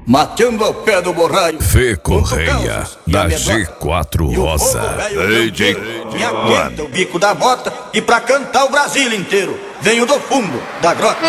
mateando ao pé do borraio. Fê Correia, da G4 Rosa. DJ me aguenta o bico da bota e pra cantar o Brasil inteiro venho do fundo da grota.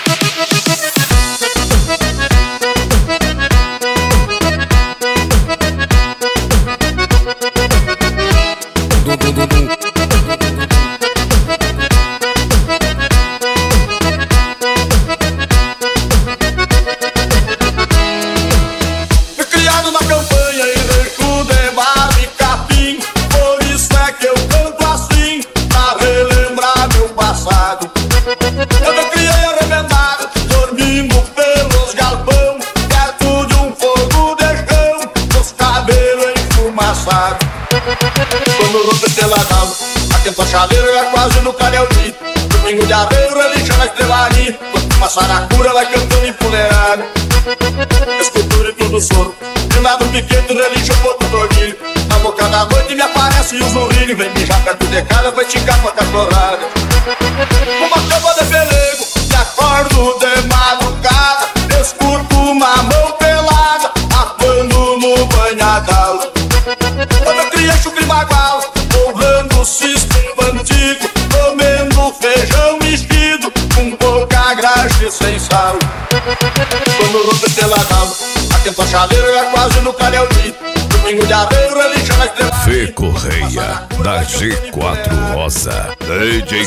Eu me criei arrebentado, dormindo pelos galpão, perto de um fogo de chão, os cabelos enfumaçados. Quando rompe peladão, atento a chaleira, é quase no canelzinho. Domingo de arreio, relixa na estrelaria, quando uma saracura vai cantando empoleirada. Escultura e tudo soro, de lado piquete, relixa o ponto dormir. Na boca da noite me aparece o zurrilho, vem mijar perto de casa, vai esticar com a cachorrada. Uma cama de pelego, me acordo de madrugada, escuto uma mão pelada, atuando no banhadal. Eu me criei chucre bagual, honrando o sistema antigo, comendo feijão mexido, com pouca graxa e sem sal. Quando rompe peladão, atento a chaleira, é quase no canelzinho. Domingo de arreio, relixa na estrela. Fê Correia, da G4 Rosa. DJ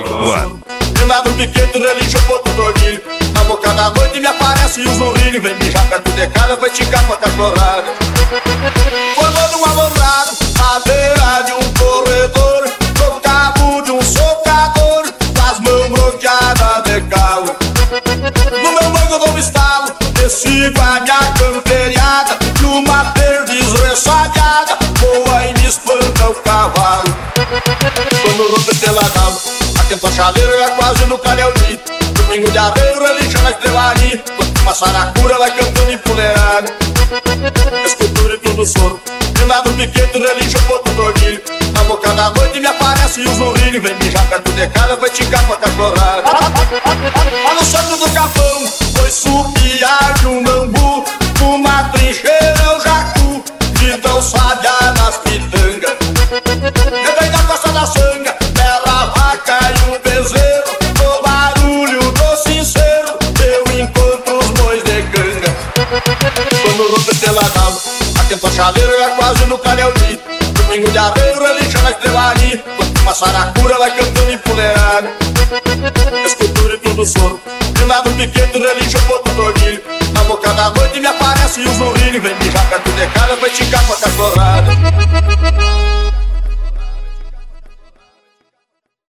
de lado piquete, relixa o ponto dormir. Na boca da noite me aparece o zurrilho, vem mijar perto de casa, vai esticar com a cachorrada. Formando um alombrado, à beira de um corredor, no cabo de um socador, com as mãos bloqueadas de calo. No meu banco eu dou um estalo, sigo a minha camperiada, numa perdiz ressabiada, voa e me espanta o cavalo. Quando rompe peladão, atento a chaleira, é quase no canelzinho. Domingo de arreio, relixa na estrelaria, quando uma saracura vai cantando empoleirada. Escultura e tudo soro, de lado piquete, relixa o ponto dormir. Na boca da noite me aparece o zurrilho, vem mijar perto de casa, vai esticar com a cachorrada. Lá no centro do capão, foi subiar de um bambu, numa trincheira eu jacu, de tão sábia nas pitangas. Eu venho da costa da sanga, bela vaca e um bezerro, no barulho do sincero, eu encontro os bois de canga. Quando rompe peladão, atento a chaleira, é quase no canelzinho. Domingo de arreio, relixa na estrelaria, quando uma saracura vai cantando empoleirada. Escultura e tudo soro, de lado piquete, relixa o ponto dormir. Na boca da noite me aparece o zurrilho, vem mijar perto de casa, vai esticar com a cachorrada.